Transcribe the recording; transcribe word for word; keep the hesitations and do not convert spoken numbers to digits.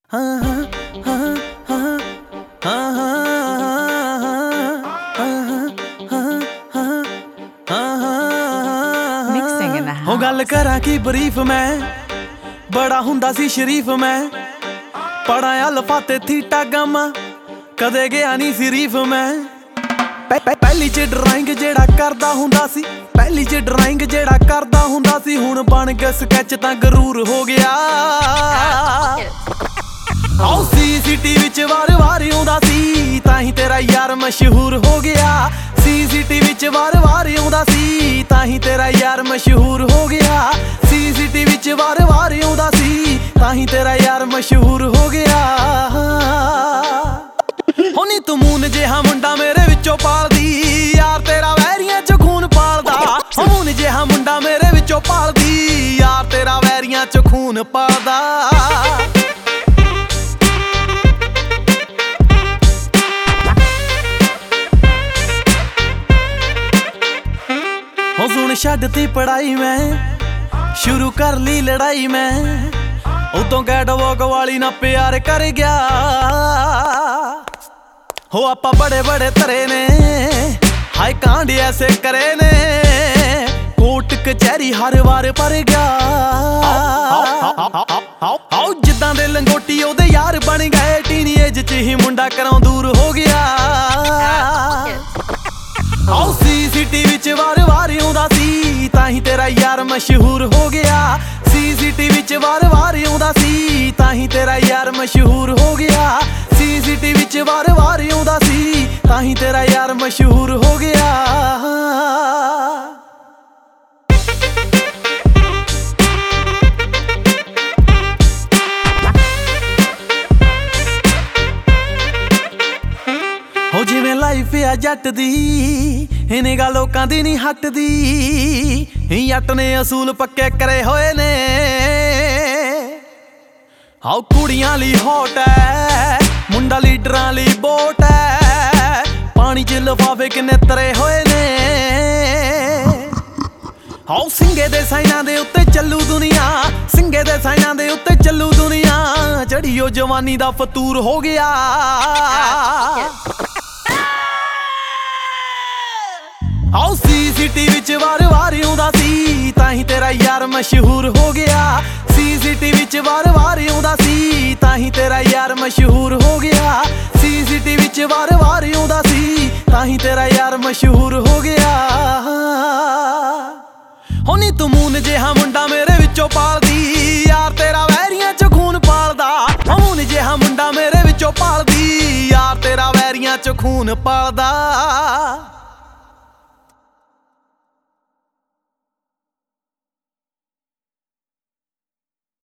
हो गल करा की बरीफ मैं बड़ा हुंदा सी शरीफ मैं पढ़ाया लफाते थीटा गामा कदे गया नी सिरीफ मैं पहली च ड्राइंग जेड़ा करदा हुंदा सी पहली च ड्राइंग जेड़ा करदा हुंदा सी हुण बन गया स्कैच तां गरूर हो गया। आओ सीसीटीवी च वार वार आउंदा सी ताही तेरा यार मशहूर हो गया। सीसीटीवी च वार वार आउंदा सी ताही तेरा यार मशहूर हो गया। सीसीटीवी च वार वार आउंदा सी ताही तेरा यार मशहूर हो गया। होनी तू मून जिहा मुंडा मेरे विचों पालदी यार तेरा वैरियां च खून पालदा। मून जिहा मुंडा मेरे विचों पालदी यार तेरा वैरियां च खून पालदा। सुन छड्डती पढ़ाई मैं शुरू कर ली लड़ाई मैं उदों कैटवॉक वाली ना प्यार कर गया। हो आपा बड़े बड़े तरे ने हाय कांड ऐसे करे ने कोर्ट कचहरी हर बार पर गया। आओ जिद्दां दे लंगोटी ओदे यार बन गए टीनी एज च ही मुंडा घरों दूर हो गया। आओ सीसीटीवी च वार वार आउंदा सी ताही तेरा यार मशहूर हो गया। सीसीटीवी च वार वार आउंदा सी ताही तेरा यार मशहूर हो गया। सीसीटीवी च वार वार आउंदा सी ताही तेरा यार मशहूर हो गया। हो जिवें लाइफ आ जट दी इन्हें गा लोकां दी नहीं हटदी। जट ने असूल पक्के करे होए ने आओ कुड़ियां ली हॉट है मुंडा लीडरां ली बोट है पानी च लफाफे किन्ने तरे होए ने। आओ सिंगे दे साइनां दे उत्ते चलू दुनिया सिंगे दे साइनां दे उत्ते चलू दुनिया जड़ी ओ जवानी दा फतूर हो गया। आओ सीसीटीवी च वार वार आउंदा सी ताही तेरा यार मशहूर हो गया। सीसीटीवी च वार वार आउंदा सी ताही तेरा यार मशहूर हो गया। सीसीटीवी च वार वार आउंदा सी ताही तेरा यार मशहूर हो गया। होनी तू मून जिहा मुंडा मेरे विचों पालदी यार तेरा वैरियां च खून पालदा। मून जिहा मुंडा मेरे विचों पालदी यार तेरा वैरियां च खून पालदा।